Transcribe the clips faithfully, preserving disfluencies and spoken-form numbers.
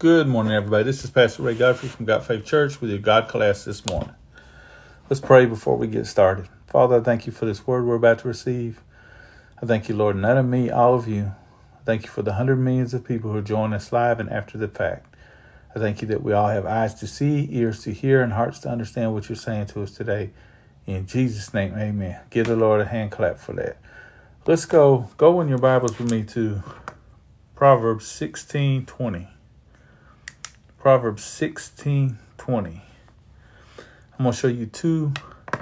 Good morning, everybody. This is Pastor Ray Godfrey from God Faith Church with your God class this morning. Let's pray before we get started. Father, I thank you for this word we're about to receive. I thank you, Lord, none of me, all of you. I thank you for the hundred millions of people who join us live and after the fact. I thank you that we all have eyes to see, ears to hear, and hearts to understand what you're saying to us today. In Jesus' name, amen. Give the Lord a hand clap for that. Let's go. Go in your Bibles with me to Proverbs sixteen twenty. Proverbs sixteen twenty. I'm going to show you two,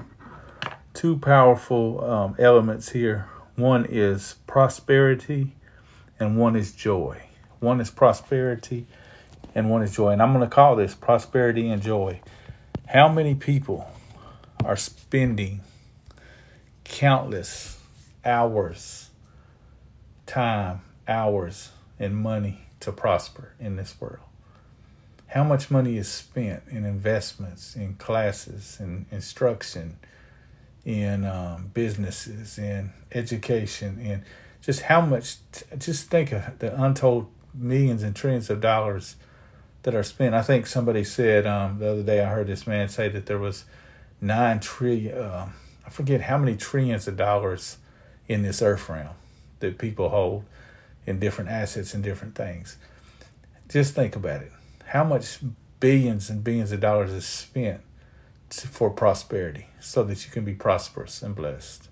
two powerful um, elements here. One is prosperity and one is joy. One is prosperity and one is joy. And I'm going to call this prosperity and joy. How many people are spending countless hours, time, hours, and money to prosper in this world? How much money is spent in investments, in classes, in instruction, in um, businesses, in education, in just how much, just think of the untold millions and trillions of dollars that are spent. I think somebody said um, the other day, I heard this man say that there was nine trillion, uh, I forget how many trillions of dollars in this earth realm that people hold in different assets and different things. Just think about it. How much billions and billions of dollars is spent for prosperity so that you can be prosperous and blessed,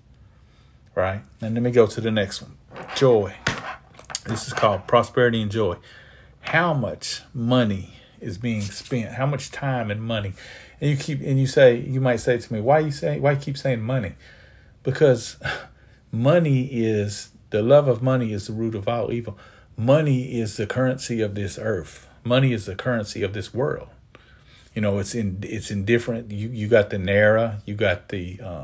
right? And let me go to the next one. Joy. This is called prosperity and joy. How much money is being spent? How much time and money? And you keep and you say you might say to me, why you say why you keep saying money? Because money is the love of money is the root of all evil. Money is the currency of this earth. Money is the currency of this world. You know, it's in it's in different. You you got the naira, you got the um,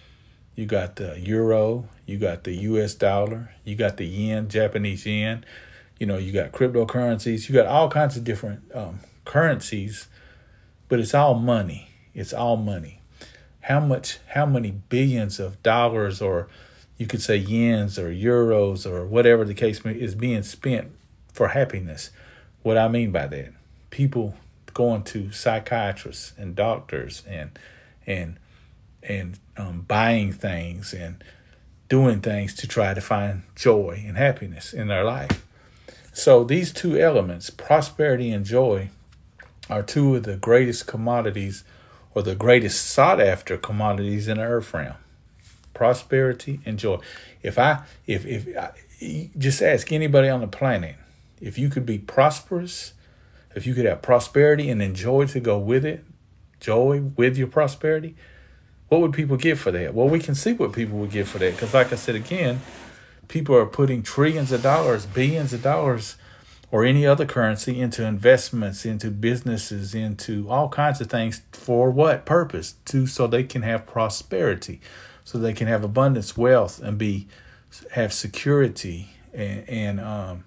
you got the euro, you got the U S dollar, you got the yen, Japanese yen. You know, you got cryptocurrencies, you got all kinds of different um, currencies, but it's all money. It's all money. How much? How many billions of dollars, or you could say yens or euros or whatever the case may, is being spent for happiness? What I mean by that, people going to psychiatrists and doctors and and and um, buying things and doing things to try to find joy and happiness in their life. So these two elements, prosperity and joy, are two of the greatest commodities or the greatest sought after commodities in the earth realm. Prosperity and joy. If I, if, if I, just ask anybody on the planet, if you could be prosperous, if you could have prosperity and then joy to go with it, joy with your prosperity, what would people give for that? Well, we can see what people would give for that. Because like I said, again, people are putting trillions of dollars, billions of dollars, or any other currency into investments, into businesses, into all kinds of things. For what purpose? To so they can have prosperity, so they can have abundance, wealth, and be have security and, and um,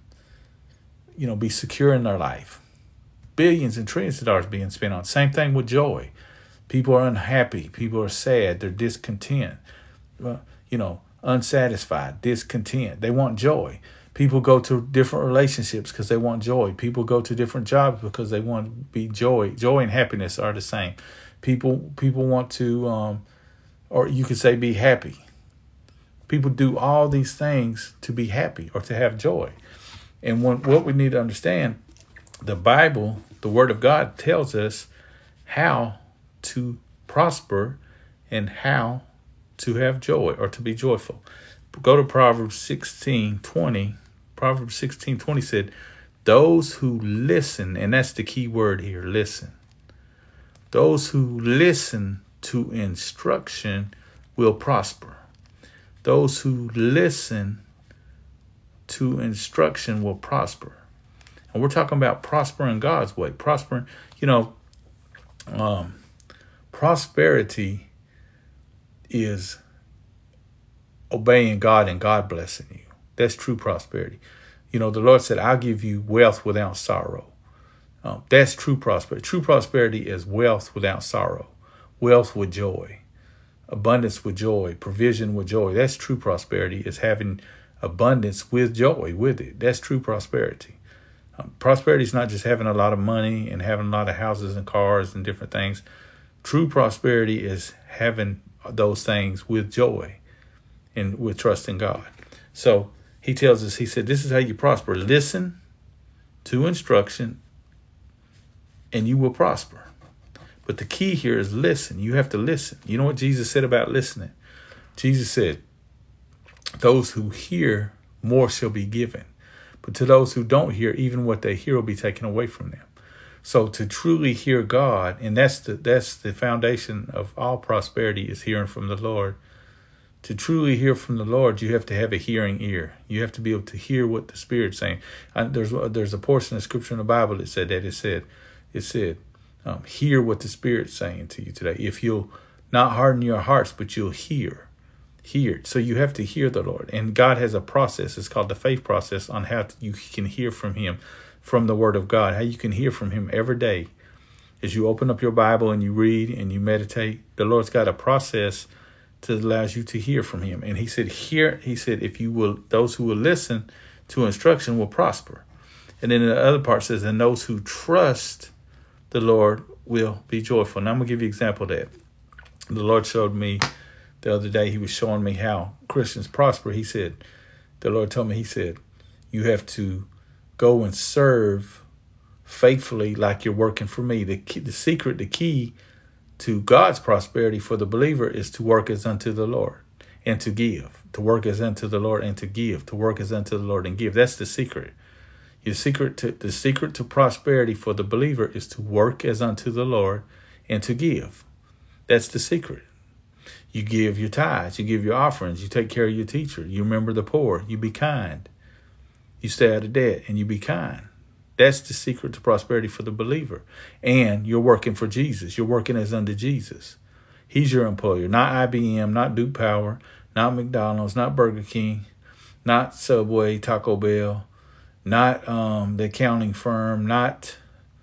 you know, be secure in their life. Billions and trillions of dollars being spent on. Same thing with joy. People are unhappy. People are sad. They're discontent. Well, you know, unsatisfied, discontent. They want joy. People go to different relationships because they want joy. People go to different jobs because they want to be joy. Joy and happiness are the same. People people want to, um, or you could say, be happy. People do all these things to be happy or to have joy. And when, what we need to understand, the Bible, the Word of God, tells us how to prosper and how to have joy or to be joyful. Go to Proverbs sixteen twenty. Proverbs sixteen twenty said, those who listen, and that's the key word here, listen. Those who listen to instruction will prosper. Those who listen to instruction will prosper. And we're talking about prospering God's way. Prospering, you know, um, prosperity is obeying God and God blessing you. That's true prosperity. You know, the Lord said, I'll give you wealth without sorrow. Um, that's true prosperity. True prosperity is wealth without sorrow, wealth with joy, abundance with joy, provision with joy. That's true prosperity, is having abundance with joy with it. That's true prosperity. Um, prosperity is not just having a lot of money and having a lot of houses and cars and different things. True prosperity is having those things with joy and with trust in God. So he tells us, he said, this is how you prosper. Listen to instruction and you will prosper. But the key here is listen. You have to listen. You know what Jesus said about listening? Jesus said, those who hear, more shall be given. But to those who don't hear, even what they hear will be taken away from them. So to truly hear God, and that's the that's the foundation of all prosperity, is hearing from the Lord. To truly hear from the Lord, you have to have a hearing ear. You have to be able to hear what the Spirit's saying. And there's there's a portion of Scripture in the Bible that said that. It said, it said, um, hear what the Spirit's saying to you today. If you'll not harden your hearts, but you'll hear. Hear. So you have to hear the Lord. And God has a process. It's called the faith process on how to, you can hear from him, from the Word of God, how you can hear from him every day. As you open up your Bible and you read and you meditate, the Lord's got a process to allows you to hear from him. And he said, here, he said, if you will, those who will listen to instruction will prosper. And then the other part says, and those who trust the Lord will be joyful. Now I'm going to give you an example of that. The Lord showed me the other day, he was showing me how Christians prosper. He said, the Lord told me, he said, you have to go and serve faithfully like you're working for me. The key, the secret, the key to God's prosperity for the believer is to work as unto the Lord and to give, to work as unto the Lord and to give, to work as unto the Lord and give. That's the secret. The secret to the secret to prosperity for the believer is to work as unto the Lord and to give. That's the secret. You give your tithes, you give your offerings, you take care of your teacher, you remember the poor, you be kind, you stay out of debt, and you be kind. That's the secret to prosperity for the believer. And you're working for Jesus. You're working as unto Jesus. He's your employer, not I B M, not Duke Power, not McDonald's, not Burger King, not Subway, Taco Bell, not um, the accounting firm, not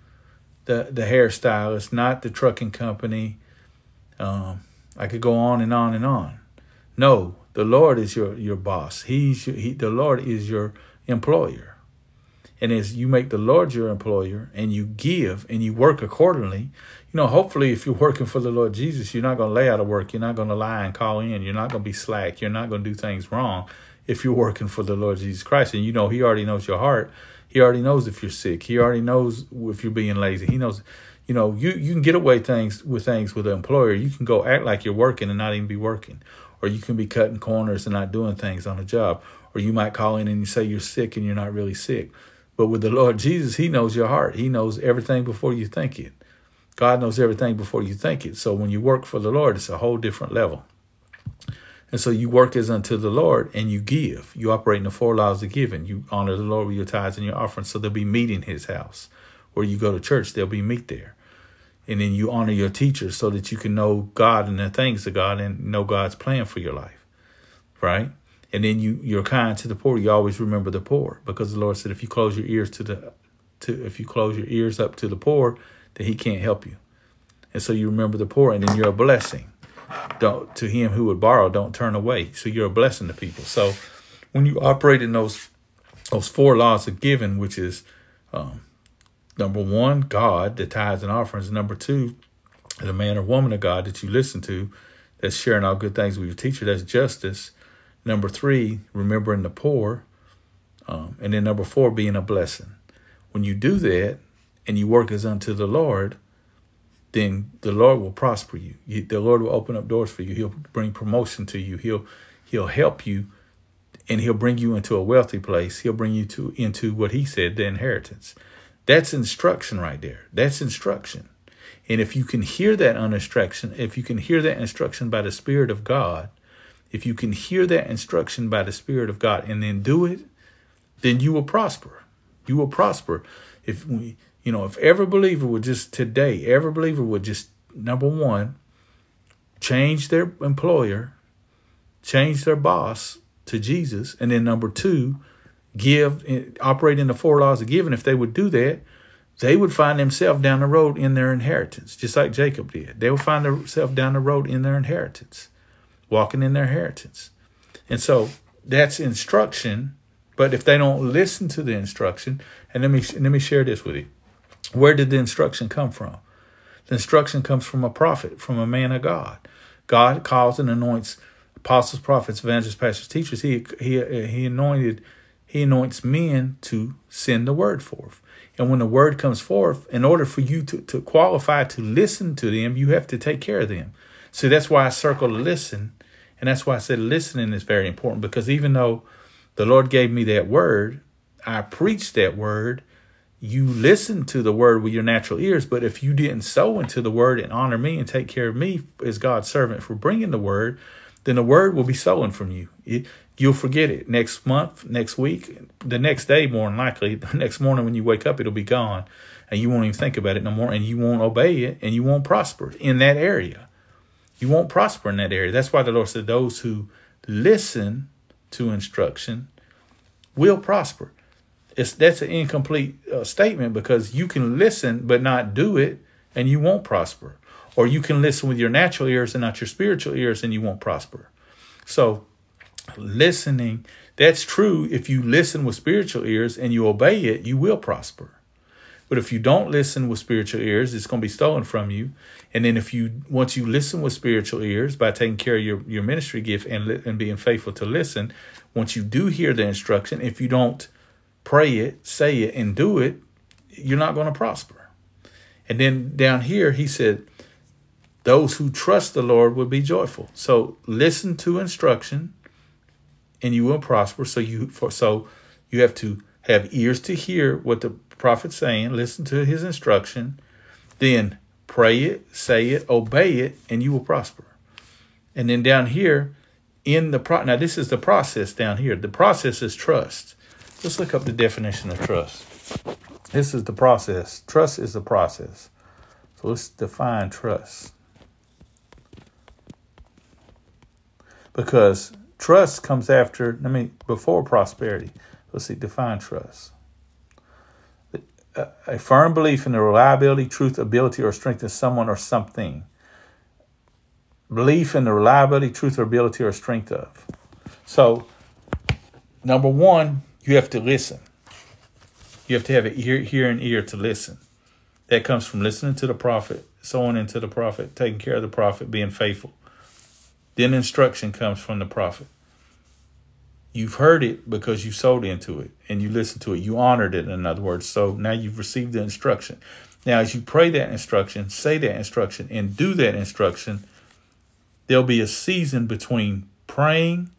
the, the hairstylist, not the trucking company. Um, I could go on and on and on. No, the Lord is your, your boss. He's your, he, the Lord is your employer. And as you make the Lord your employer and you give and you work accordingly, you know, hopefully if you're working for the Lord Jesus, you're not going to lay out of work. You're not going to lie and call in. You're not going to be slack. You're not going to do things wrong if you're working for the Lord Jesus Christ. And you know, he already knows your heart. He already knows if you're sick. He already knows if you're being lazy. He knows, you know, you, you can get away things with things with an employer. You can go act like you're working and not even be working. Or you can be cutting corners and not doing things on a job. Or you might call in and you say you're sick and you're not really sick. But with the Lord Jesus, he knows your heart. He knows everything before you think it. God knows everything before you think it. So when you work for the Lord, it's a whole different level. And so you work as unto the Lord and you give. You operate in the four laws of giving. You honor the Lord with your tithes and your offerings. So there'll be meat in his house. Where you go to church, there'll be meat there. And then you honor your teachers so that you can know God and the things of God and know God's plan for your life. Right? And then you, you're kind to the poor. You always remember the poor, because the Lord said, if you close your ears to the, to if you close your ears up to the poor, then he can't help you. And so you remember the poor, and then you're a blessing. Don't, to him who would borrow, don't turn away. So you're a blessing to people. So when you operate in those, those four laws of giving, which is, um, number one, God, the tithes and offerings. Number two, the man or woman of God that you listen to, that's sharing all good things with your teacher, that's justice. Number three, remembering the poor. Um, and then number four, being a blessing. When you do that and you work as unto the Lord, then the Lord will prosper you. you. The Lord will open up doors for you. He'll bring promotion to you. He'll he'll help you, and he'll bring you into a wealthy place. He'll bring you to into what he said, the inheritance. That's instruction right there. That's instruction. And if you can hear that instruction, if you can hear that instruction by the Spirit of God, if you can hear that instruction by the Spirit of God and then do it, then you will prosper. You will prosper. If we, you know, if every believer would just today, every believer would just, number one, change their employer, change their boss to Jesus. And then number two, give, operate in the four laws of giving. If they would do that, they would find themselves down the road in their inheritance, just like Jacob did. They would find themselves down the road in their inheritance, walking in their inheritance. And so that's instruction But if they don't listen to the instruction, and let me let me share this with you. Where did the instruction come from? The instruction comes from a prophet, from a man of God. God calls and anoints apostles, prophets, evangelists, pastors, teachers. He he he anointed he anoints men to send the word forth. And when the word comes forth, in order for you to, to qualify to listen to them, you have to take care of them. So that's why I circled listen. And that's why I said listening is very important, because even though the Lord gave me that word, I preached that word, you listen to the word with your natural ears. But if you didn't sow into the word and honor me and take care of me as God's servant for bringing the word, then the word will be stolen from you. It, you'll forget it next month, next week, the next day, more than likely. The next morning when you wake up, it'll be gone, and you won't even think about it no more, and you won't obey it, and you won't prosper in that area. You won't prosper in that area. That's why the Lord said those who listen to instruction will prosper. It's that's an incomplete uh, statement, because you can listen but not do it, and you won't prosper. Or you can listen with your natural ears and not your spiritual ears, and you won't prosper. So listening, that's true. If you listen with spiritual ears and you obey it, you will prosper. But if you don't listen with spiritual ears, it's going to be stolen from you. And then if you, once you listen with spiritual ears by taking care of your, your ministry gift and, and being faithful to listen, once you do hear the instruction, if you don't pray it, say it, and do it, you're not going to prosper. And then down here, he said, those who trust the Lord will be joyful. So listen to instruction and you will prosper. So you, for, so you have to have ears to hear what the prophet's saying, listen to his instruction, then pray it, say it, obey it, and you will prosper. And then down here in the pro, now this is the process down here. The process is trust. Let's look up the definition of trust. This is the process. Trust is the process. So let's define trust. Because trust comes after, I mean, before prosperity. Let's see, define trust. A firm belief in the reliability, truth, ability, or strength of someone or something. Belief in the reliability, truth, or ability, or strength of. So, number one, you have to listen. You have to have an ear, hear and ear to listen. That comes from listening to the prophet, sowing into the prophet, taking care of the prophet, being faithful. Then instruction comes from the prophet. You've heard it because you sowed into it and you listened to it. You honored it, in other words. So now you've received the instruction. Now, as you pray that instruction, say that instruction, and do that instruction, there'll be a season between praying,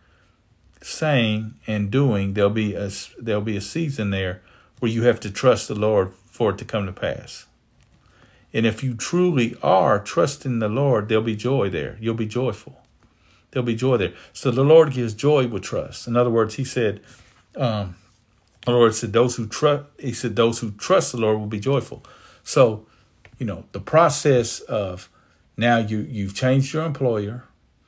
saying, and doing. There'll be a, there'll be a season there where you have to trust the Lord for it to come to pass. And if you truly are trusting the Lord, there'll be joy there. You'll be joyful. There'll be joy there. So the Lord gives joy with trust. In other words, he said, um, the Lord said, those who trust, he said, those who trust the Lord will be joyful. So, you know, the process of now you, you've changed your employer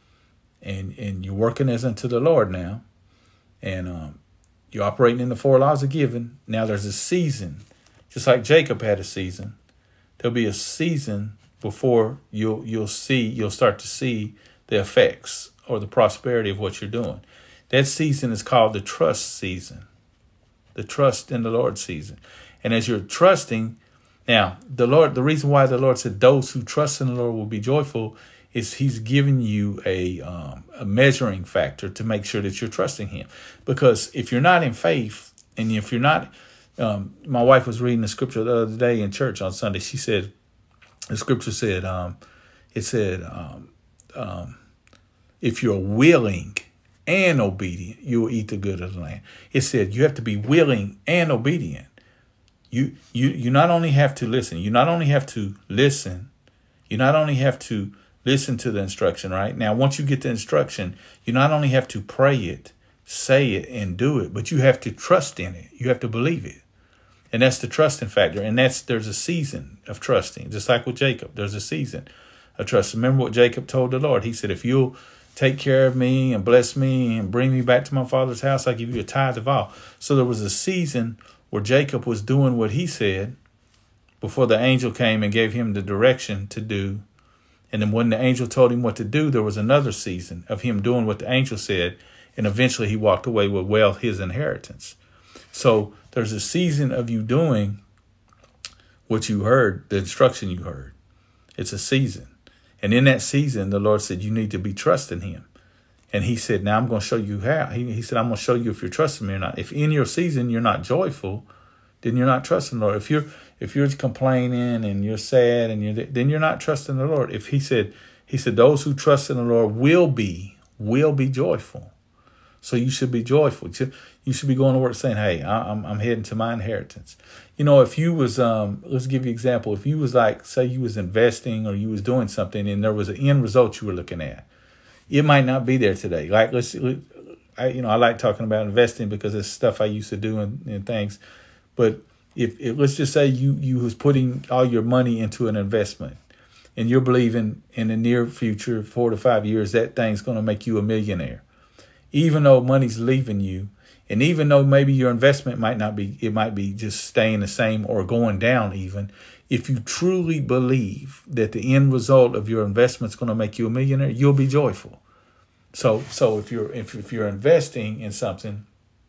and, and you're working as unto the Lord now. And um, you're operating in the four laws of giving. Now there's a season, just like Jacob had a season. There'll be a season before you'll, you'll see, you'll start to see the effects or the prosperity of what you're doing. That season is called the trust season, the trust in the Lord season. And as you're trusting, now the Lord, the reason why the Lord said those who trust in the Lord will be joyful is he's giving you a, um, a measuring factor to make sure that you're trusting him. Because if you're not in faith, and if you're not, um, my wife was reading the scripture the other day in church on Sunday. She said, the scripture said, um, it said, um, um, if you're willing and obedient, you will eat the good of the land. It said you have to be willing and obedient. You you you not only have to listen, you not only have to listen, you not only have to listen to the instruction, right? Now, once you get the instruction, you not only have to pray it, say it, and do it, but you have to trust in it. You have to believe it. And that's the trusting factor. And that's there's a season of trusting, just like with Jacob. There's a season of trust. Remember what Jacob told the Lord. He said, if you'll take care of me and bless me and bring me back to my father's house, I give you a tithe of all. So there was a season where Jacob was doing what he said before the angel came and gave him the direction to do. And then when the angel told him what to do, there was another season of him doing what the angel said. And eventually he walked away with well his inheritance. So there's a season of you doing what you heard, the instruction you heard. It's a season. And in that season, the Lord said, you need to be trusting him. And he said, now I'm going to show you how. He, he said, I'm going to show you if you're trusting me or not. If in your season you're not joyful, then you're not trusting the Lord. If you're if you're complaining and you're sad, and you're then you're not trusting the Lord. If he said, he said, those who trust in the Lord will be, will be joyful. So you should be joyful. You should, you should be going to work saying, hey, I'm I'm heading to my inheritance. You know, if you was, um, let's give you an example. If you was like, say you was investing or you was doing something and there was an end result you were looking at, it might not be there today. Like, let's, I, you know, I like talking about investing because it's stuff I used to do and, and things. But if, if let's just say you you was putting all your money into an investment and you're believing in the near future, four to five years, that thing's going to make you a millionaire. Even though money's leaving you, and even though maybe your investment might not be, it might be just staying the same or going down even, if you truly believe that the end result of your investment is going to make you a millionaire, you'll be joyful. So so if you're if, if you're investing in something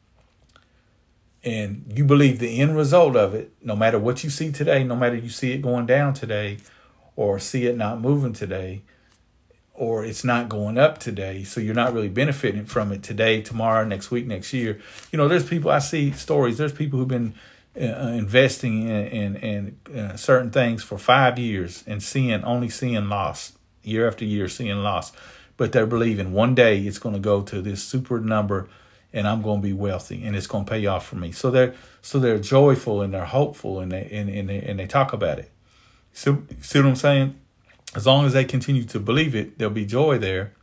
and you believe the end result of it, no matter what you see today, no matter you see it going down today or see it not moving today, or it's not going up today, so you're not really benefiting from it today, tomorrow, next week, next year. You know, there's people, I see stories, there's people who've been uh, investing in, in, in uh, certain things for five years and seeing, only seeing loss, year after year, seeing loss. But they're believing one day it's going to go to this super number and I'm going to be wealthy and it's going to pay off for me. So they're, so they're joyful and they're hopeful and they, and, and they, and they talk about it. So, see what I'm saying? As long as they continue to believe it, there'll be joy there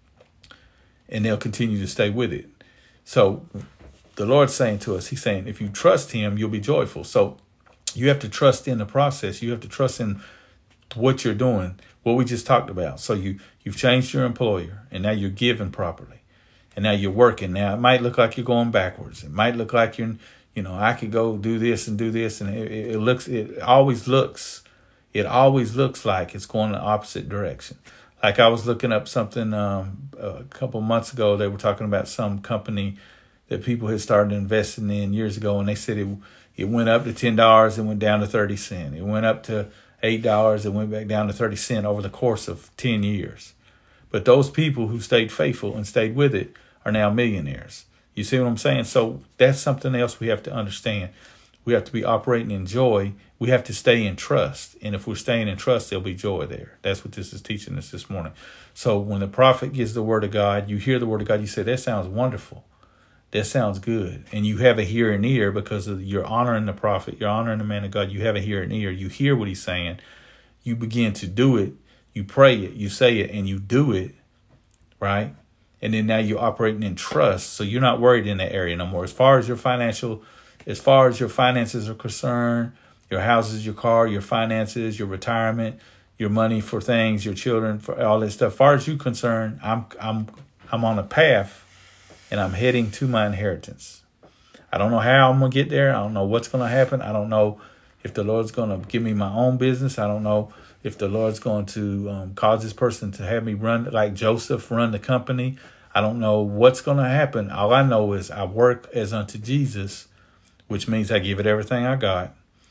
and they'll continue to stay with it. So the Lord's saying to us, he's saying, if you trust him, you'll be joyful. So you have to trust in the process. You have to trust in what you're doing, what we just talked about. So you, you've changed your employer and now you're giving properly and now you're working. Now it might look like you're going backwards. It might look like you're, you know, I could go do this and do this. And it, it looks, it always looks It always looks like it's going the opposite direction. Like I was looking up something um, a couple months ago. They were talking about some company that people had started investing in years ago, and they said it it went up to ten dollars and went down to thirty cents. It went up to eight dollars and went back down to thirty cents over the course of ten years. But those people who stayed faithful and stayed with it are now millionaires. You see what I'm saying? So that's something else we have to understand. We have to be operating in joy. We have to stay in trust. And if we're staying in trust, there'll be joy there. That's what this is teaching us this morning. So when the prophet gives the word of God, you hear the word of God, you say, that sounds wonderful. That sounds good. And you have a hearing ear because of you're honoring the prophet. You're honoring the man of God. You have a hearing ear. You hear what he's saying. You begin to do it. You pray it. You say it and you do it. Right? And then now you're operating in trust. So you're not worried in that area no more. As far as your financial As far as your finances are concerned, your houses, your car, your finances, your retirement, your money for things, your children, for all that stuff. As far as you're concerned, I'm I'm I'm on a path and I'm heading to my inheritance. I don't know how I'm gonna get there. I don't know what's gonna happen. I don't know if the Lord's gonna give me my own business. I don't know if the Lord's going to um, cause this person to have me run like Joseph, run the company. I don't know what's gonna happen. All I know is I work as unto Jesus, which means I give it everything I got.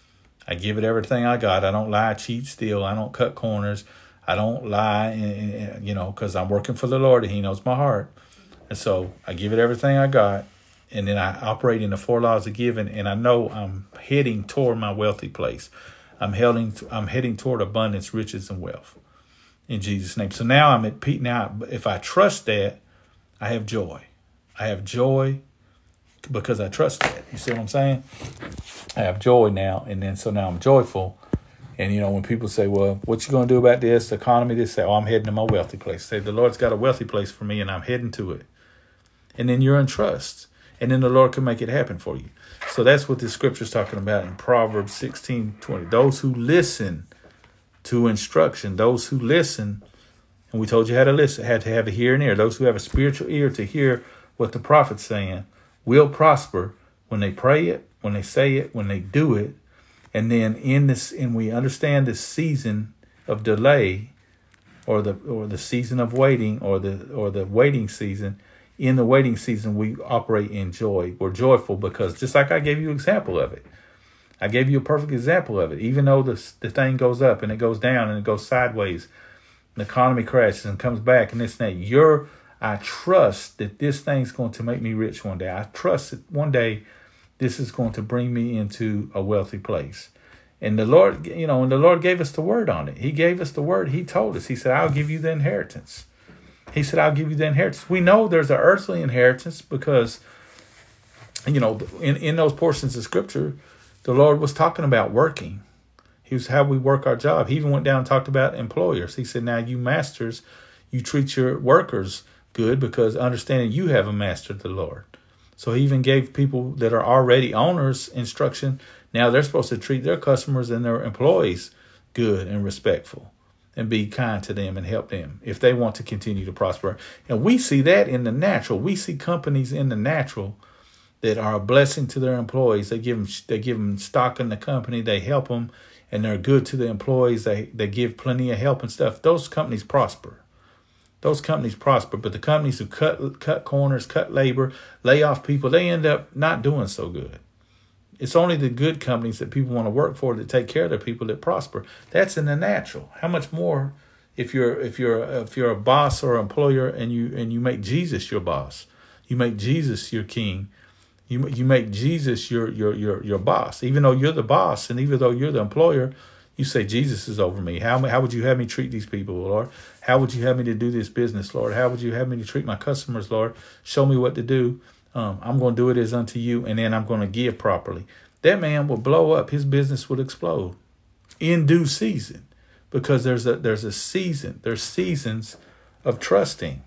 I give it everything I got. I don't lie, cheat, steal. I don't cut corners. I don't lie, and, and, you know, because I'm working for the Lord and he knows my heart. And so I give it everything I got. And then I operate in the four laws of giving. And I know I'm heading toward my wealthy place. I'm heading, I'm heading toward abundance, riches, and wealth in Jesus' name. So now I'm at peace. Now, if I trust that, I have joy. I have joy because I trust that. You see what I'm saying? I have joy now. And then so now I'm joyful. And, you know, when people say, well, what you going to do about this, the economy, they say, oh, I'm heading to my wealthy place. Say, the Lord's got a wealthy place for me and I'm heading to it. And then you're in trust. And then the Lord can make it happen for you. So that's what the scripture is talking about in Proverbs sixteen twenty. Those who listen to instruction, those who listen, and we told you how to listen, had to have a hearing ear. Those who have a spiritual ear to hear what the prophet's saying will prosper when they pray it, when they say it, when they do it. And then in this, and we understand this season of delay, or the or the season of waiting, or the or the waiting season. in the waiting season, we operate in joy. We're joyful because just like I gave you an example of it. I gave you a perfect example of it. Even though the, the thing goes up and it goes down and it goes sideways, the economy crashes and comes back and this and that, you're, I trust that this thing's going to make me rich one day. I trust that one day this is going to bring me into a wealthy place. And the Lord, you know, and the Lord gave us the word on it. He gave us the word. He told us, he said, I'll give you the inheritance. He said, I'll give you the inheritance. We know there's an earthly inheritance because, you know, in, in those portions of scripture, the Lord was talking about working. He was how we work our job. He even went down and talked about employers. He said, now you masters, you treat your workers good because understanding you have a master, the Lord. So he even gave people that are already owners instruction. Now they're supposed to treat their customers and their employees good and respectful and be kind to them and help them if they want to continue to prosper. And we see that in the natural. We see companies in the natural that are a blessing to their employees. They give them, they give them stock in the company. They help them and they're good to the employees. They, they give plenty of help and stuff. Those companies prosper. Those companies prosper. But the companies who cut, cut corners, cut labor, lay off people, they end up not doing so good. It's only the good companies that people want to work for that take care of their people that prosper. That's in the natural. How much more if you're if you're if you're a boss or employer and you and you make Jesus your boss, you make Jesus your king, you you make Jesus your your your your boss. Even though you're the boss and even though you're the employer, you say Jesus is over me. How how would you have me treat these people, Lord? How would you have me to do this business, Lord? How would you have me to treat my customers, Lord? Show me what to do. Um, I'm going to do it as unto you, and then I'm going to give properly. That man will blow up. His business would explode in due season because there's a there's a season. There's seasons of trusting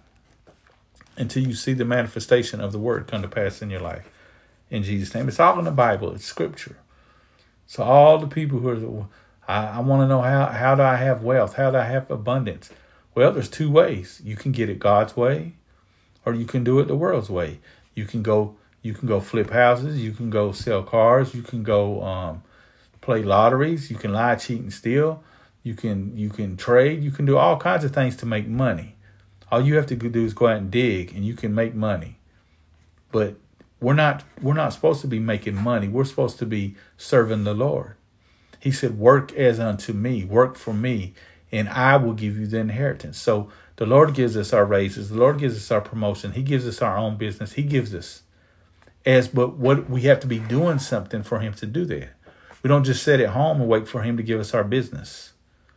until you see the manifestation of the word come to pass in your life. In Jesus' name. It's all in the Bible. It's scripture. So all the people who are, I, I want to know how, how do I have wealth? How do I have abundance? Well, there's two ways. You can get it God's way or you can do it the world's way. You can go you can go flip houses. You can go sell cars. You can go um, play lotteries. You can lie, cheat, and steal. You can you can trade. You can do all kinds of things to make money. All you have to do is go out and dig, and you can make money. But we're not we're not supposed to be making money. We're supposed to be serving the Lord. He said, "Work as unto me. Work for me, and I will give you the inheritance." So the Lord gives us our raises. The Lord gives us our promotion. He gives us our own business. He gives us as, but what we have to be doing something for him to do that. We don't just sit at home and wait for him to give us our business.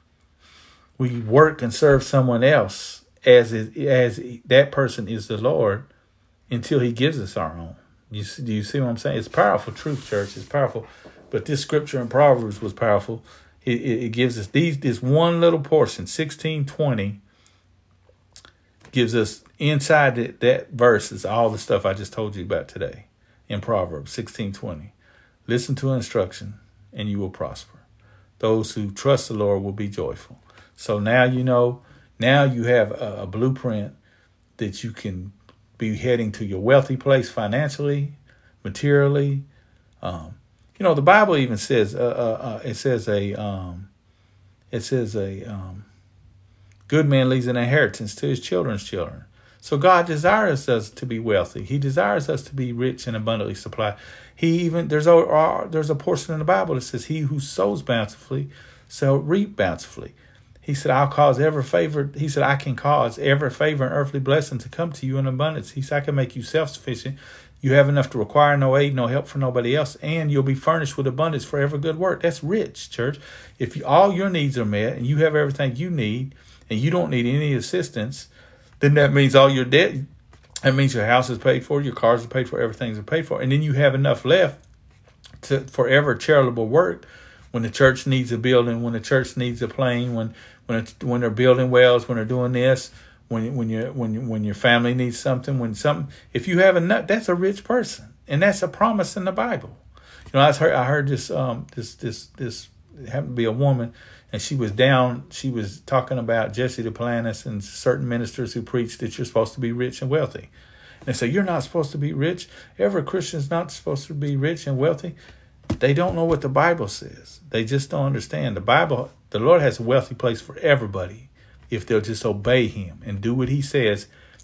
We work and serve someone else as as that person is the Lord until he gives us our own. You see, do you see what I'm saying? It's powerful truth, church. It's powerful. But this scripture in Proverbs was powerful. It, it, it gives us these this one little portion, sixteen twenty. Gives us inside that, that verse is all the stuff I just told you about today in Proverbs sixteen twenty. Listen to instruction and you will prosper. Those who trust the Lord will be joyful. So now you know, now you have a, a blueprint that you can be heading to your wealthy place financially, materially. Um, you know, the Bible even says, uh, uh, uh, it says a, um, it says a, um, good man leaves an inheritance to his children's children. So God desires us to be wealthy. He desires us to be rich and abundantly supplied. He even there's a there's a portion in the Bible that says, "He who sows bountifully shall reap bountifully." He said, "I'll cause every favor." He said, "I can cause every favor and earthly blessing to come to you in abundance." He said, "I can make you self-sufficient. You have enough to require no aid, no help from nobody else, and you'll be furnished with abundance for every good work." That's rich, church. If you, all your needs are met and you have everything you need, and you don't need any assistance, then that means all your debt, that means your house is paid for, your cars are paid for, everything's paid for. And then you have enough left to forever charitable work when the church needs a building, when the church needs a plane, when when it's, when they're building wells, when they're doing this, when when you when when your family needs something, when something. If you have enough, that's a rich person, and that's a promise in the Bible. You know, I heard I heard this um this this this it happened to be a woman. And she was down, she was talking about Jesse Duplantis and certain ministers who preach that you're supposed to be rich and wealthy. And they say, you're not supposed to be rich. Every Christian's not supposed to be rich and wealthy. They don't know what the Bible says. They just don't understand. The Bible, the Lord has a wealthy place for everybody if they'll just obey him and do what he says.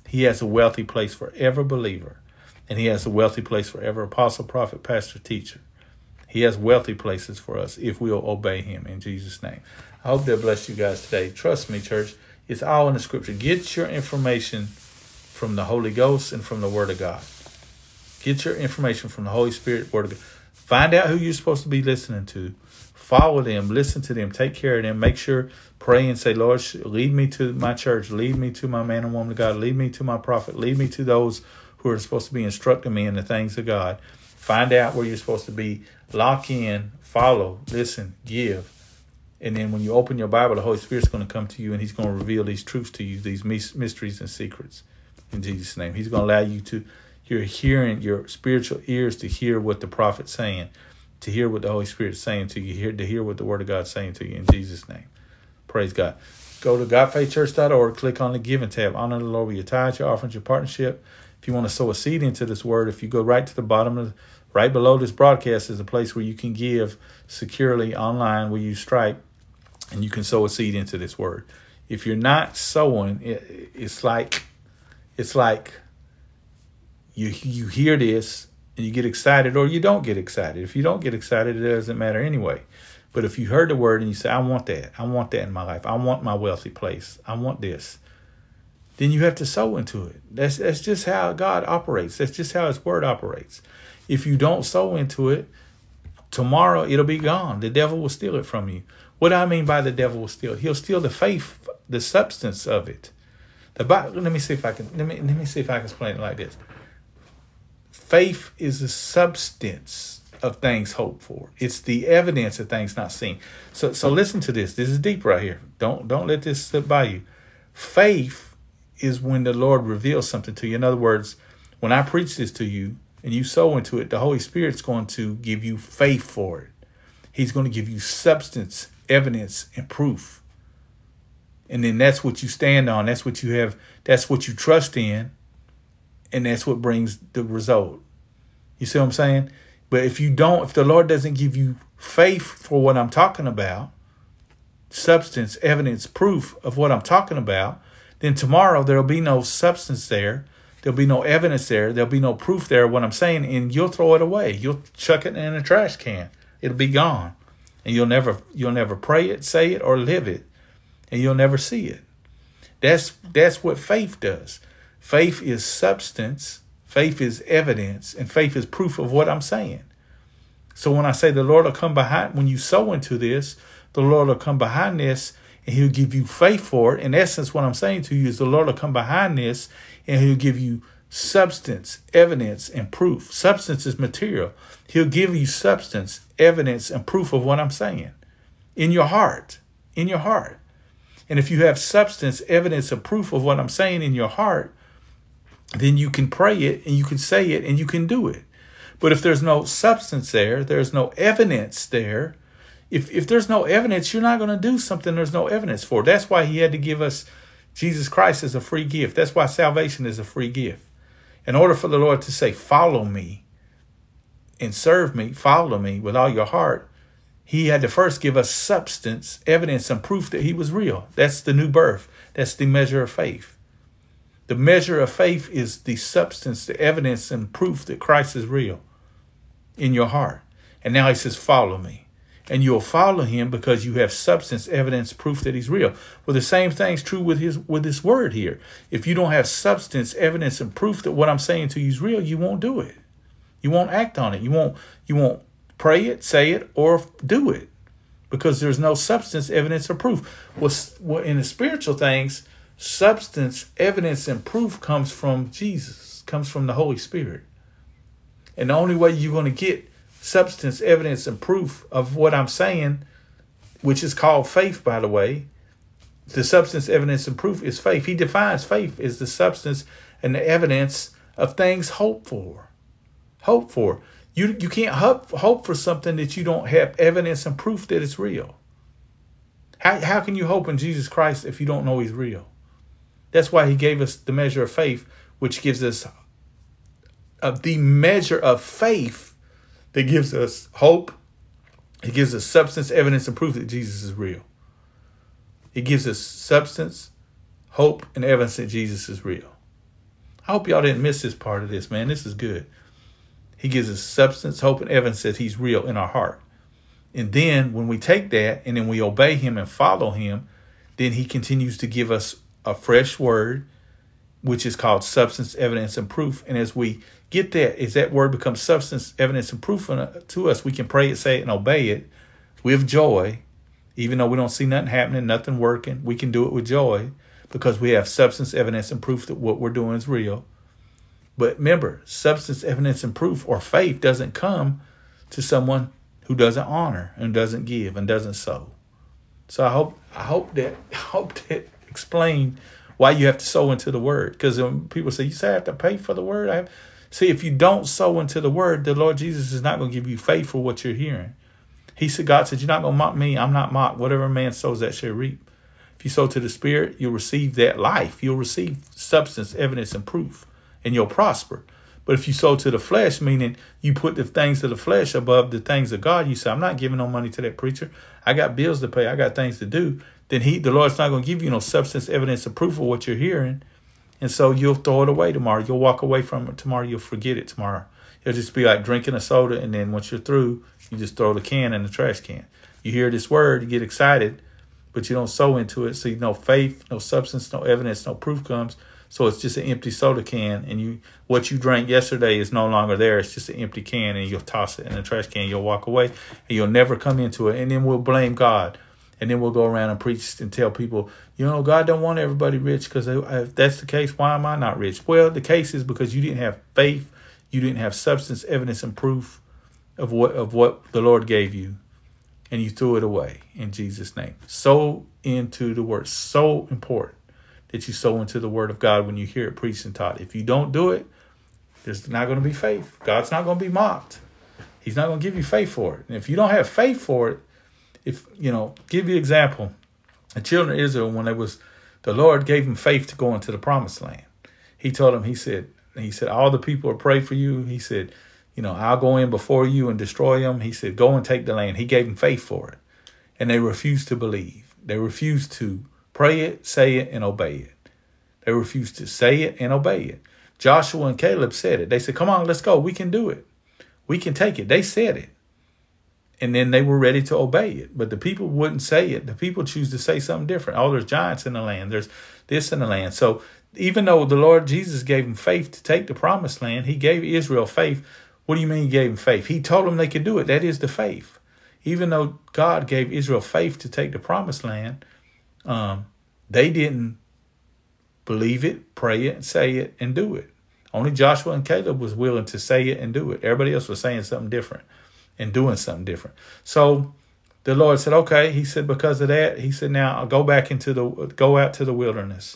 He has a wealthy place for every believer. And he has a wealthy place for every apostle, prophet, pastor, teacher. He has wealthy places for us if we'll obey him in Jesus' name. I hope that bless you guys today. Trust me, church. It's all in the scripture. Get your information from the Holy Ghost and from the Word of God. Get your information from the Holy Spirit, Word of God. Find out who you're supposed to be listening to. Follow them. Listen to them. Take care of them. Make sure, pray and say, Lord, lead me to my church. Lead me to my man and woman of God. Lead me to my prophet. Lead me to those who are supposed to be instructing me in the things of God. Find out where you're supposed to be. Lock in. Follow. Listen. Give. And then when you open your Bible, the Holy Spirit's going to come to you and he's going to reveal these truths to you, these mysteries and secrets in Jesus' name. He's going to allow you to, your hearing, your spiritual ears to hear what the prophet's saying, to hear what the Holy Spirit's saying to you, hear, to hear what the Word of God's saying to you in Jesus' name. Praise God. Go to god faith church dot org, click on the Giving tab. Honor the Lord with your tithes, your offerings, your partnership. If you want to sow a seed into this word, if you go right to the bottom of, right below this broadcast is a place where you can give securely online where you Stripe, and you can sow a seed into this word. If you're not sowing, it, it's like, it's like you you hear this and you get excited or you don't get excited. If you don't get excited, it doesn't matter anyway. But if you heard the word and you say, I want that, I want that in my life, I want my wealthy place, I want this, then you have to sow into it. That's that's just how God operates. That's just how his word operates. If you don't sow into it, tomorrow it'll be gone. The devil will steal it from you. What do I mean by the devil will steal? He'll steal the faith, the substance of it. The Bible, let me see if I can let me let me see if I can explain it like this. Faith is the substance of things hoped for. It's the evidence of things not seen. So so listen to this. This is deep right here. Don't don't let this slip by you. Faith is when the Lord reveals something to you. In other words, when I preach this to you and you sow into it, the Holy Spirit's going to give you faith for it. He's going to give you substance, evidence, and proof. And then that's what you stand on. That's what you have. That's what you trust in. And that's what brings the result. You see what I'm saying? But if you don't, if the Lord doesn't give you faith for what I'm talking about, substance, evidence, proof of what I'm talking about, then tomorrow there'll be no substance there. There'll be no evidence there. There'll be no proof there of what I'm saying. And you'll throw it away. You'll chuck it in a trash can. It'll be gone. And you'll never you'll never pray it, say it, or live it. And you'll never see it. That's that's what faith does. Faith is substance. Faith is evidence. And faith is proof of what I'm saying. So when I say the Lord will come behind, when you sow into this, the Lord will come behind this and he'll give you faith for it. In essence, what I'm saying to you is the Lord will come behind this and he'll give you substance, evidence, and proof. Substance is material. He'll give you substance, evidence, and proof of what I'm saying in your heart, in your heart. And if you have substance, evidence, and proof of what I'm saying in your heart, then you can pray it and you can say it and you can do it. But if there's no substance there, there's no evidence there. If if there's no evidence, you're not going to do something there's no evidence for. That's why he had to give us Jesus Christ as a free gift. That's why salvation is a free gift. In order for the Lord to say, follow me and serve me, follow me with all your heart, he had to first give us substance, evidence, and proof that he was real. That's the new birth. That's the measure of faith. The measure of faith is the substance, the evidence, and proof that Christ is real in your heart. And now he says, follow me. And you'll follow him because you have substance, evidence, proof that he's real. Well, the same thing's true with his with this word here. If you don't have substance, evidence, and proof that what I'm saying to you is real, you won't do it. You won't act on it. You won't you won't pray it, say it, or do it because there's no substance, evidence, or proof. Well, in the spiritual things, substance, evidence, and proof comes from Jesus, comes from the Holy Spirit. And the only way you're going to get substance, evidence, and proof of what I'm saying, which is called faith, by the way, the substance, evidence, and proof is faith. He defines faith as the substance and the evidence of things hoped for. Hope for. You, you can't hope, hope for something that you don't have evidence and proof that it's real. How, how can you hope in Jesus Christ if you don't know he's real? That's why he gave us the measure of faith, which gives us uh, the measure of faith that gives us hope. It gives us substance, evidence, and proof that Jesus is real. It gives us substance, hope, and evidence that Jesus is real. I hope y'all didn't miss this part of this, man. This is good. He gives us substance, hope, and evidence that he's real in our heart. And then when we take that and then we obey him and follow him, then he continues to give us a fresh word, which is called substance, evidence, and proof. And as we get that, as that word becomes substance, evidence, and proof to us, we can pray it, say it, and obey it with joy. Even though we don't see nothing happening, nothing working, we can do it with joy because we have substance, evidence, and proof that what we're doing is real. But remember, substance, evidence, and proof or faith doesn't come to someone who doesn't honor and doesn't give and doesn't sow. So I hope I hope that I hope that explained why you have to sow into the word. Because when people say, you say I have to pay for the word. I have, see, if you don't sow into the word, the Lord Jesus is not going to give you faith for what you're hearing. He said, God said, you're not going to mock me. I'm not mocked. Whatever man sows, that shall reap. If you sow to the Spirit, you'll receive that life. You'll receive substance, evidence, and proof, and you'll prosper. But if you sow to the flesh, meaning you put the things of the flesh above the things of God, you say, I'm not giving no money to that preacher. I got bills to pay. I got things to do. Then he, the Lord's not going to give you no substance, evidence, or proof of what you're hearing. And so you'll throw it away tomorrow. You'll walk away from it tomorrow. You'll forget it tomorrow. It'll just be like drinking a soda. And then once you're through, you just throw the can in the trash can. You hear this word, you get excited, but you don't sow into it. So you no faith, no substance, no evidence, no proof comes. So it's just an empty soda can, and you what you drank yesterday is no longer there. It's just an empty can, and you'll toss it in the trash can. You'll walk away, and you'll never come into it. And then we'll blame God, and then we'll go around and preach and tell people, you know, God don't want everybody rich, because if that's the case, why am I not rich? Well, the case is because you didn't have faith, you didn't have substance, evidence, and proof of what of what the Lord gave you, and you threw it away in Jesus' name. Sow into the word. So important that you sow into the word of God when you hear it preached and taught. If you don't do it, there's not going to be faith. God's not going to be mocked. He's not going to give you faith for it. And if you don't have faith for it, if, you know, give you an example. The children of Israel, when they was, the Lord gave them faith to go into the promised land. He told them, he said, he said, all the people will pray for you. He said, you know, I'll go in before you and destroy them. He said, go and take the land. He gave them faith for it. And they refused to believe. They refused to pray it, say it, and obey it. They refused to say it and obey it. Joshua and Caleb said it. They said, come on, let's go. We can do it. We can take it. They said it. And then they were ready to obey it. But the people wouldn't say it. The people choose to say something different. Oh, there's giants in the land. There's this in the land. So even though the Lord Jesus gave them faith to take the promised land, he gave Israel faith. What do you mean he gave them faith? He told them they could do it. That is the faith. Even though God gave Israel faith to take the promised land, um, they didn't believe it, pray it, say it, and do it. Only Joshua and Caleb was willing to say it and do it. Everybody else was saying something different and doing something different. So the Lord said, okay. He said, because of that, he said, now I'll go back into the, go out to the wilderness.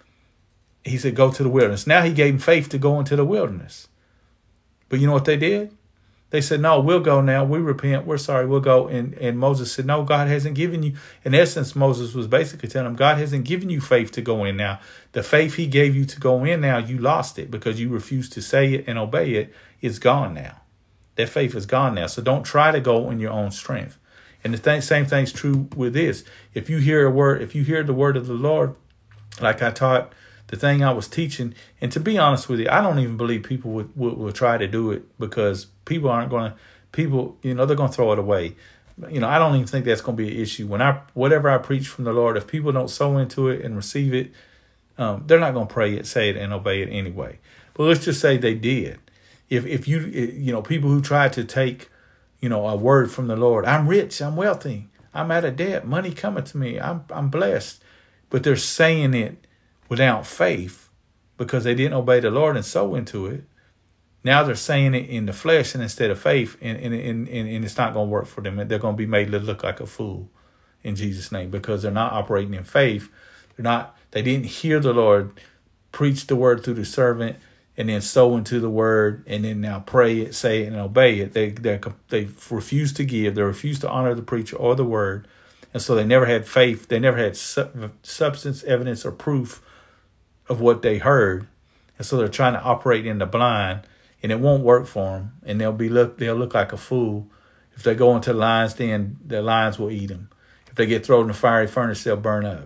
He said, go to the wilderness. Now he gave them faith to go into the wilderness. But you know what they did? They said, no, we'll go now. We repent. We're sorry. We'll go. And, and Moses said, no, God hasn't given you. In essence, Moses was basically telling them, God hasn't given you faith to go in now. The faith he gave you to go in now, you lost it because you refused to say it and obey it. It's gone now. That faith is gone now. So don't try to go in your own strength. And the th- same thing's true with this. If you hear a word, if you hear the word of the Lord, like I taught, the thing I was teaching, and to be honest with you, I don't even believe people would, would, would try to do it because people aren't going to, people, you know, they're going to throw it away. You know, I don't even think that's going to be an issue. When I, whatever I preach from the Lord, if people don't sow into it and receive it, um, they're not going to pray it, say it, and obey it anyway. But let's just say they did. If, if you, you know, people who try to take, you know, a word from the Lord, I'm rich, I'm wealthy, I'm out of debt, money coming to me, I'm, I'm blessed, but they're saying it without faith because they didn't obey the Lord and sow into it. Now they're saying it in the flesh and instead of faith, and, and, and, and it's not going to work for them. They're going to be made to look like a fool in Jesus' name because they're not operating in faith. They're not, they didn't hear the Lord preach the word through the servant and then sow into the word and then now pray it, say it, and obey it. They they they refuse to give. They refuse to honor the preacher or the word. And so they never had faith. They never had su- substance, evidence, or proof of what they heard. And so they're trying to operate in the blind, and it won't work for them. And they'll be look they'll look like a fool. If they go into the lions, then the lions will eat them. If they get thrown in the fiery furnace, they'll burn up.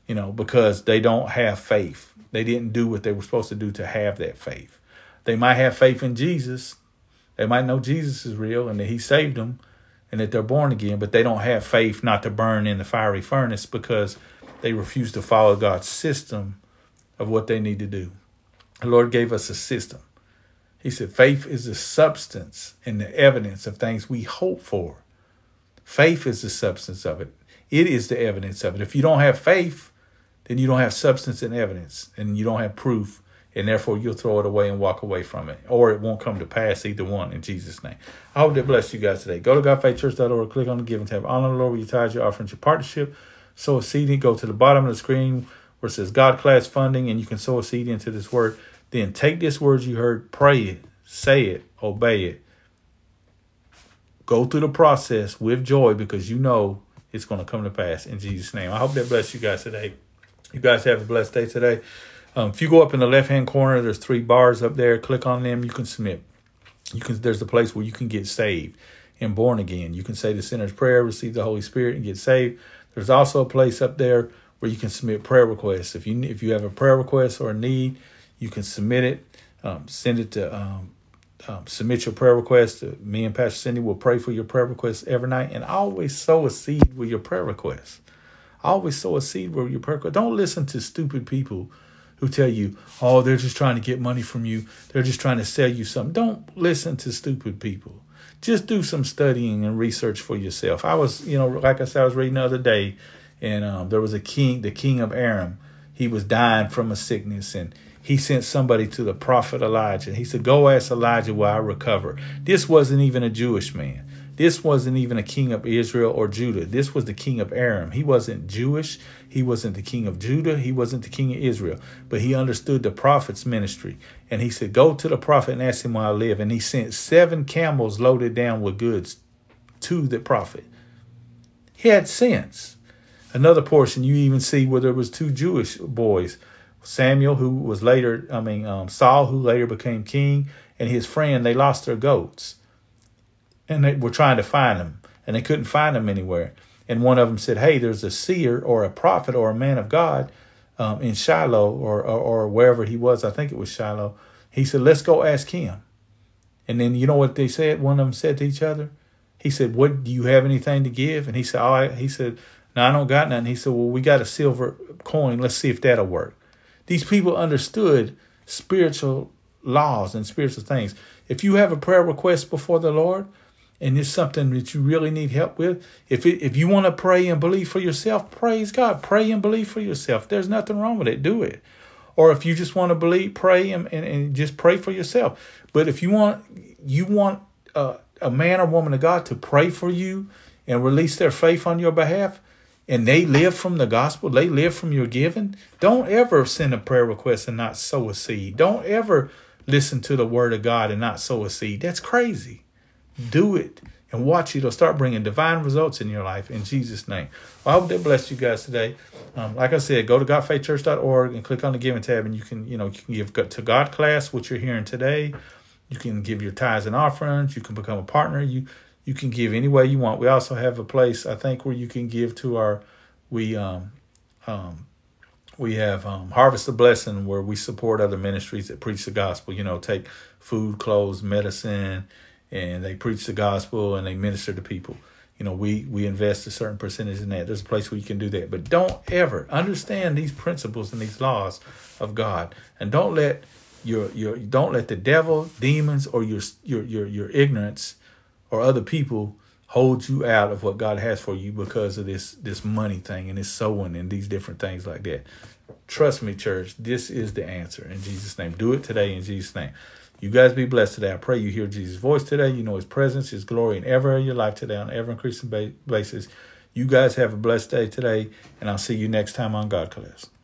you know, because they don't have faith. They didn't do what they were supposed to do to have that faith. They might have faith in Jesus. They might know Jesus is real and that he saved them and that they're born again, but they don't have faith not to burn in the fiery furnace because they refuse to follow God's system of what they need to do. The Lord gave us a system. He said, faith is the substance and the evidence of things we hope for. Faith is the substance of it. It is the evidence of it. If you don't have faith, then you don't have substance and evidence, and you don't have proof, and therefore you'll throw it away and walk away from it, or it won't come to pass, either one, in Jesus' name. I hope that bless you guys today. Go to God Faith Church dot org, click on the Giving tab. Honor the Lord with your tithes, your offerings, your partnership. Sow a seed. Go to the bottom of the screen where it says God Class Funding, and you can sow a seed into this word. Then take this word you heard, pray it, say it, obey it. Go through the process with joy because you know it's going to come to pass in Jesus' name. I hope that bless you guys today. You guys have a blessed day today. Um, if you go up in the left-hand corner, there's three bars up there. Click on them. You can submit. You can. There's a place where you can get saved and born again. You can say the sinner's prayer, receive the Holy Spirit, and get saved. There's also a place up there where you can submit prayer requests. If you if you have a prayer request or a need, you can submit it. Um, send it to um, um, submit your prayer request. To me and Pastor Cindy will pray for your prayer requests every night, and always sow a seed with your prayer requests. Always sow a seed with your prayer request. Don't listen to stupid people who tell you, oh, they're just trying to get money from you. They're just trying to sell you something. Don't listen to stupid people. Just do some studying and research for yourself. I was, you know, like I said, I was reading the other day, and um, there was a king, the king of Aram. He was dying from a sickness, and he sent somebody to the prophet Elijah. He said, go ask Elijah where I recover. This wasn't even a Jewish man. This wasn't even a king of Israel or Judah. This was the king of Aram. He wasn't Jewish. He wasn't the king of Judah. He wasn't the king of Israel. But he understood the prophet's ministry. And he said, go to the prophet and ask him where I live. And he sent seven camels loaded down with goods to the prophet. He had sense. Another portion, you even see where there was two Jewish boys. Samuel, who was later, I mean, um, Saul, who later became king, and his friend, they lost their goats. And they were trying to find him, and they couldn't find him anywhere. And one of them said, hey, there's a seer or a prophet or a man of God um, in Shiloh or, or or wherever he was. I think it was Shiloh. He said, let's go ask him. And then you know what they said? One of them said to each other. He said, what, do you have anything to give? And he said, oh, I, he said, no, I don't got nothing. He said, well, we got a silver coin. Let's see if that'll work. These people understood spiritual laws and spiritual things. If you have a prayer request before the Lord, and it's something that you really need help with, if it, if you want to pray and believe for yourself, praise God. Pray and believe for yourself. There's nothing wrong with it. Do it. Or if you just want to believe, pray and, and, and just pray for yourself. But if you want you want uh, a man or woman of God to pray for you and release their faith on your behalf, and they live from the gospel, they live from your giving, don't ever send a prayer request and not sow a seed. Don't ever listen to the word of God and not sow a seed. That's crazy. Do it and watch it. It'll start bringing divine results in your life in Jesus' name. Well, I hope that blessed you guys today. Um, like I said, go to God Faith Church dot org and click on the Giving tab, and you can, you know, you can give to God Class, what you're hearing today. You can give your tithes and offerings. You can become a partner. You you can give any way you want. We also have a place, I think, where you can give to our we um um we have um, Harvest the Blessing, where we support other ministries that preach the gospel. You know, take food, clothes, medicine, and they preach the gospel and they minister to people. You know, we, we invest a certain percentage in that. There's a place where you can do that. But don't ever understand these principles and these laws of God. And don't let your your don't let the devil, demons, or your your your your ignorance or other people hold you out of what God has for you because of this this money thing and this sowing and these different things like that. Trust me, church, this is the answer in Jesus' name. Do it today in Jesus' name. You guys be blessed today. I pray you hear Jesus' voice today. You know his presence, his glory, and ever in your life today on an ever-increasing basis. You guys have a blessed day today, and I'll see you next time on God Class.